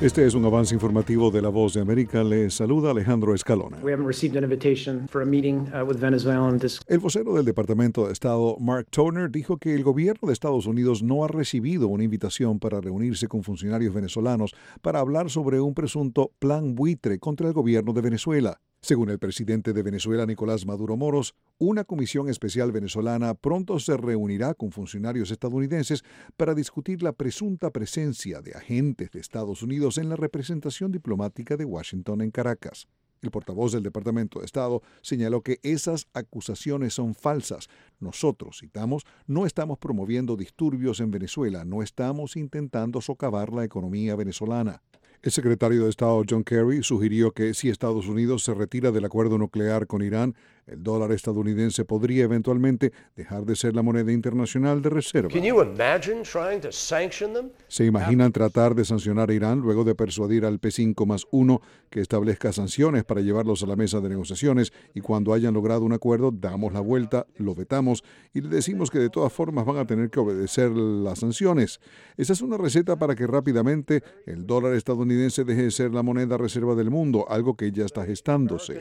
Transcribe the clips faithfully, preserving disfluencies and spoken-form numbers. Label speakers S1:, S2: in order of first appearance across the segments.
S1: Este es un avance informativo de La Voz de América. Les saluda Alejandro Escalona.
S2: We haven't received an invitation for a meeting uh, with Venezuelan dis-
S1: El vocero del Departamento de Estado, Mark Toner, dijo que el gobierno de Estados Unidos no ha recibido una invitación para reunirse con funcionarios venezolanos para hablar sobre un presunto plan buitre contra el gobierno de Venezuela. Según el presidente de Venezuela, Nicolás Maduro Moros, una comisión especial venezolana pronto se reunirá con funcionarios estadounidenses para discutir la presunta presencia de agentes de Estados Unidos en la representación diplomática de Washington en Caracas. El portavoz del Departamento de Estado señaló que esas acusaciones son falsas. Nosotros, citamos, no estamos promoviendo disturbios en Venezuela, no estamos intentando socavar la economía venezolana. El secretario de Estado John Kerry sugirió que si Estados Unidos se retira del acuerdo nuclear con Irán, el dólar estadounidense podría eventualmente dejar de ser la moneda internacional de reserva.
S3: Can you imagine trying to sanction them?
S1: ¿Se imaginan tratar de sancionar a Irán luego de persuadir al P cinco más uno que establezca sanciones para llevarlos a la mesa de negociaciones y cuando hayan logrado un acuerdo damos la vuelta, lo vetamos y le decimos que de todas formas van a tener que obedecer las sanciones? Esa es una receta para que rápidamente el dólar estadounidense deje de ser la moneda reserva del mundo, algo que ya está gestándose.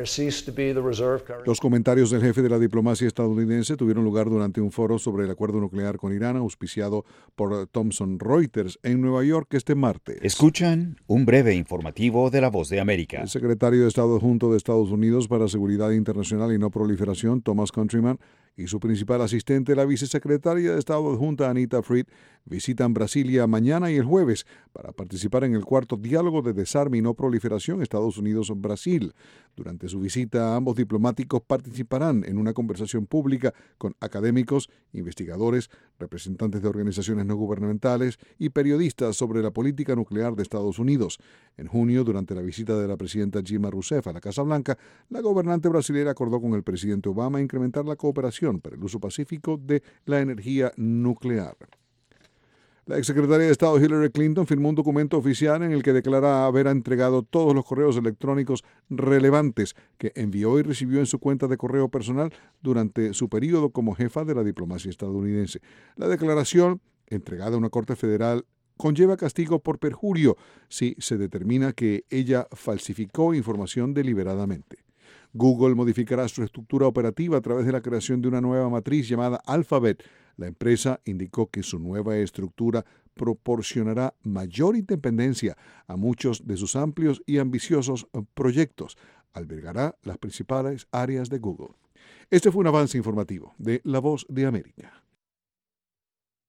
S1: Los comentarios del jefe de la diplomacia estadounidense tuvieron lugar durante un foro sobre el acuerdo nuclear con Irán, auspiciado por Thomson Reuters en Nueva York este martes.
S4: Escuchan un breve informativo de La Voz de América.
S1: El secretario de Estado adjunto de Estados Unidos para Seguridad Internacional y No Proliferación, Thomas Countryman, y su principal asistente, la vicesecretaria de Estado adjunta, Anita Fried, visitan Brasilia mañana y el jueves para participar en el cuarto diálogo de desarme y no proliferación Estados Unidos-Brasil. Durante su visita, ambos diplomáticos participarán en una conversación pública con académicos, investigadores, representantes de organizaciones no gubernamentales y periodistas sobre la política nuclear de Estados Unidos. En junio, durante la visita de la presidenta Dilma Rousseff a la Casa Blanca, la gobernante brasileña acordó con el presidente Obama incrementar la cooperación para el uso pacífico de la energía nuclear. La exsecretaria de Estado Hillary Clinton firmó un documento oficial en el que declara haber entregado todos los correos electrónicos relevantes que envió y recibió en su cuenta de correo personal durante su periodo como jefa de la diplomacia estadounidense. La declaración, entregada a una corte federal, conlleva castigo por perjurio si se determina que ella falsificó información deliberadamente. Google modificará su estructura operativa a través de la creación de una nueva matriz llamada Alphabet. La empresa indicó que su nueva estructura proporcionará mayor independencia a muchos de sus amplios y ambiciosos proyectos. Albergará las principales áreas de Google. Este fue un avance informativo de La Voz de América.